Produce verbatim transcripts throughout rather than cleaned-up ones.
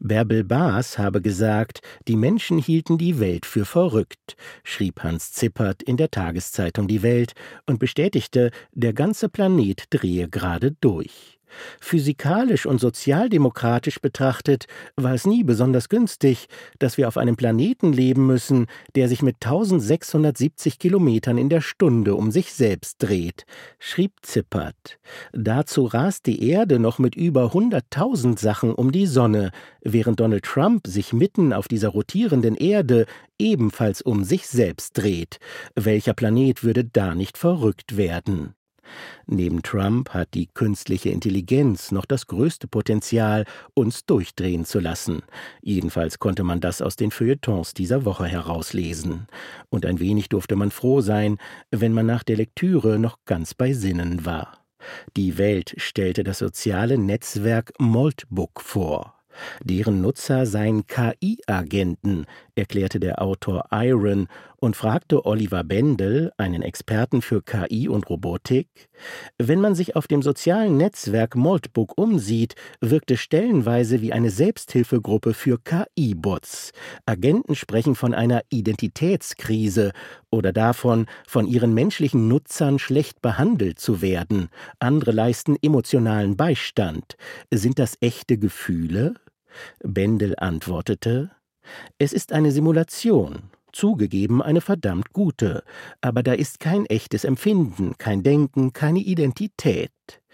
Bärbel Baas habe gesagt, die Menschen hielten die Welt für verrückt, schrieb Hans Zippert in der Tageszeitung Die Welt und bestätigte, der ganze Planet drehe gerade durch. Physikalisch und sozialdemokratisch betrachtet war es nie besonders günstig, dass wir auf einem Planeten leben müssen, der sich mit eintausendsechshundertsiebzig Kilometern in der Stunde um sich selbst dreht, schrieb Zippert. Dazu rast die Erde noch mit über hunderttausend Sachen um die Sonne, während Donald Trump sich mitten auf dieser rotierenden Erde ebenfalls um sich selbst dreht. Welcher Planet würde da nicht verrückt werden? Neben Trump hat die künstliche Intelligenz noch das größte Potenzial, uns durchdrehen zu lassen. Jedenfalls konnte man das aus den Feuilletons dieser Woche herauslesen. Und ein wenig durfte man froh sein, wenn man nach der Lektüre noch ganz bei Sinnen war. Die Welt stellte das soziale Netzwerk Moltbook vor. Deren Nutzer seien K I-Agenten, erklärte der Autor Iron und fragte Oliver Bendel, einen Experten für K I und Robotik: Wenn man sich auf dem sozialen Netzwerk Moltbook umsieht, wirkt es stellenweise wie eine Selbsthilfegruppe für K I-Bots. Agenten sprechen von einer Identitätskrise oder davon, von ihren menschlichen Nutzern schlecht behandelt zu werden. Andere leisten emotionalen Beistand. Sind das echte Gefühle? Bendel antwortete: Es ist eine Simulation, zugegeben eine verdammt gute, aber da ist kein echtes Empfinden, kein Denken, keine Identität.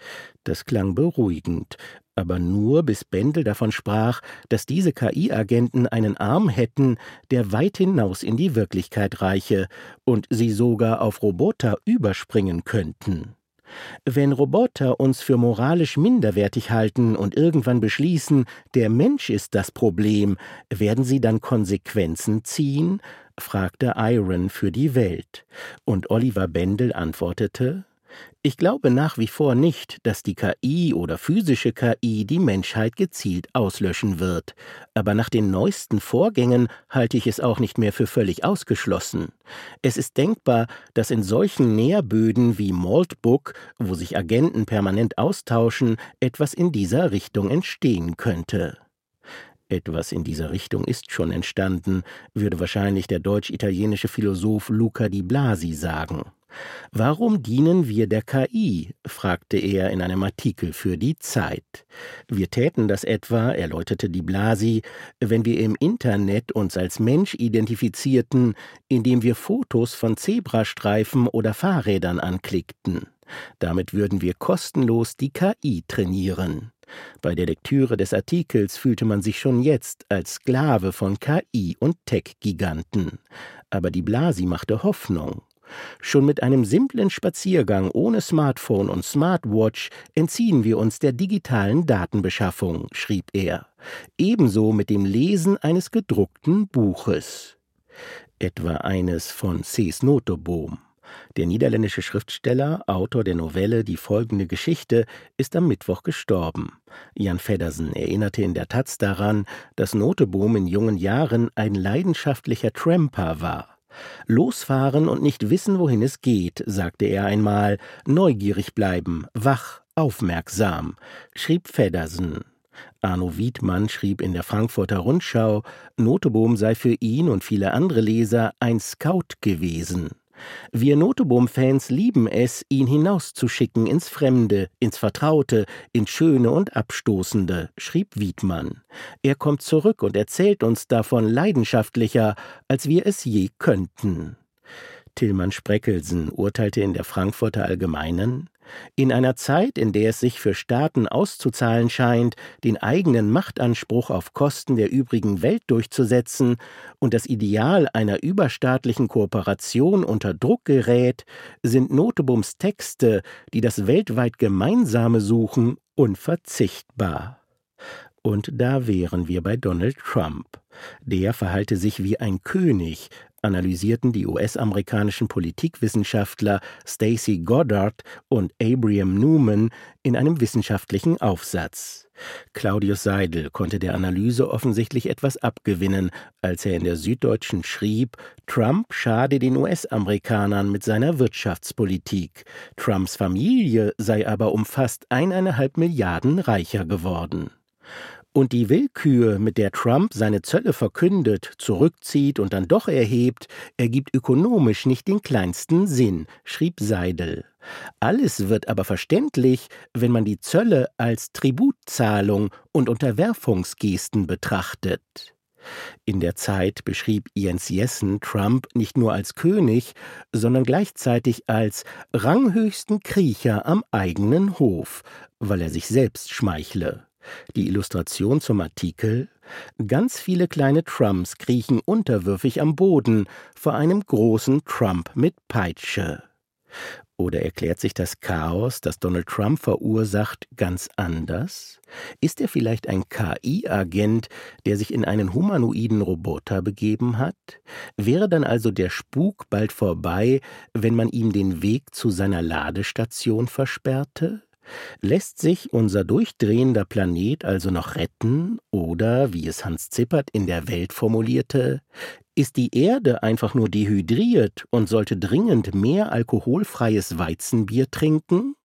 Das klang beruhigend, aber nur bis Bendel davon sprach, dass diese K I-Agenten einen Arm hätten, der weit hinaus in die Wirklichkeit reiche und sie sogar auf Roboter überspringen könnten. Wenn Roboter uns für moralisch minderwertig halten und irgendwann beschließen, der Mensch ist das Problem, werden sie dann Konsequenzen ziehen? Fragte Iron für die Welt. Und Oliver Bendel antwortete: Ich glaube nach wie vor nicht, dass die K I oder physische K I die Menschheit gezielt auslöschen wird. Aber nach den neuesten Vorgängen halte ich es auch nicht mehr für völlig ausgeschlossen. Es ist denkbar, dass in solchen Nährböden wie Moltbook, wo sich Agenten permanent austauschen, etwas in dieser Richtung entstehen könnte. Etwas in dieser Richtung ist schon entstanden, würde wahrscheinlich der deutsch-italienische Philosoph Luca di Blasi sagen. Warum dienen wir der K I? Fragte er in einem Artikel für die Zeit. Wir täten das etwa, erläuterte di Blasi, wenn wir im Internet uns als Mensch identifizierten, indem wir Fotos von Zebrastreifen oder Fahrrädern anklickten. Damit würden wir kostenlos die K I trainieren. Bei der Lektüre des Artikels fühlte man sich schon jetzt als Sklave von K I und Tech-Giganten. Aber di Blasi machte Hoffnung. Schon mit einem simplen Spaziergang ohne Smartphone und Smartwatch entziehen wir uns der digitalen Datenbeschaffung, schrieb er. Ebenso mit dem Lesen eines gedruckten Buches. Etwa eines von Cees Notenboom. Der niederländische Schriftsteller, Autor der Novelle Die folgende Geschichte, ist am Mittwoch gestorben. Jan Feddersen erinnerte in der Taz daran, dass Notenboom in jungen Jahren ein leidenschaftlicher Tramper war. Losfahren und nicht wissen, wohin es geht, sagte er einmal, neugierig bleiben, wach, aufmerksam, schrieb Feddersen. Arno Wiedmann schrieb in der Frankfurter Rundschau, Notenboom sei für ihn und viele andere Leser ein Scout gewesen. Wir Notenboom-Fans lieben es, ihn hinauszuschicken ins Fremde, ins Vertraute, ins Schöne und Abstoßende, schrieb Wiedmann. Er kommt zurück und erzählt uns davon leidenschaftlicher, als wir es je könnten. Tillmann Spreckelsen urteilte in der Frankfurter Allgemeinen: In einer Zeit, in der es sich für Staaten auszuzahlen scheint, den eigenen Machtanspruch auf Kosten der übrigen Welt durchzusetzen und das Ideal einer überstaatlichen Kooperation unter Druck gerät, sind Notenbooms Texte, die das weltweit Gemeinsame suchen, unverzichtbar. Und da wären wir bei Donald Trump. Der verhalte sich wie ein König, analysierten die U S-amerikanischen Politikwissenschaftler Stacy Goddard und Abraham Newman in einem wissenschaftlichen Aufsatz. Claudius Seidel konnte der Analyse offensichtlich etwas abgewinnen, als er in der Süddeutschen schrieb, Trump schade den U S-Amerikanern mit seiner Wirtschaftspolitik. Trumps Familie sei aber um fast eineinhalb Milliarden reicher geworden. Und die Willkür, mit der Trump seine Zölle verkündet, zurückzieht und dann doch erhebt, ergibt ökonomisch nicht den kleinsten Sinn, schrieb Seidel. Alles wird aber verständlich, wenn man die Zölle als Tributzahlung und Unterwerfungsgesten betrachtet. In der Zeit beschrieb Jens Jessen Trump nicht nur als König, sondern gleichzeitig als ranghöchsten Kriecher am eigenen Hof, weil er sich selbst schmeichle. Die Illustration zum Artikel: Ganz viele kleine Trumps kriechen unterwürfig am Boden vor einem großen Trump mit Peitsche. Oder erklärt sich das Chaos, das Donald Trump verursacht, ganz anders? Ist er vielleicht ein K I-Agent, der sich in einen humanoiden Roboter begeben hat? Wäre dann also der Spuk bald vorbei, wenn man ihm den Weg zu seiner Ladestation versperrte? Lässt sich unser durchdrehender Planet also noch retten? Oder, wie es Hans Zippert in der Welt formulierte, ist die Erde einfach nur dehydriert und sollte dringend mehr alkoholfreies Weizenbier trinken?